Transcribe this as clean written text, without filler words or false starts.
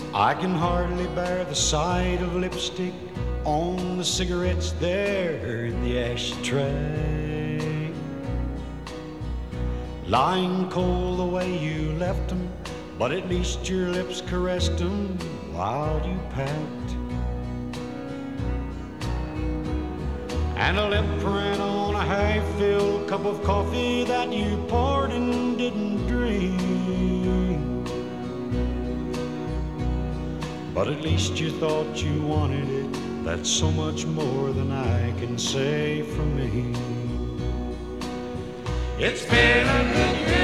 I can hardly bear the sight of lipstick on the cigarettes there in the ashtray, lying cold the way you left them, but at least your lips caressed them while you packed. And a lip print on a half-filled cup of coffee that you poured and didn't drink. But at least you thought you wanted it. That's so much more than I can say for me. It's been a good year.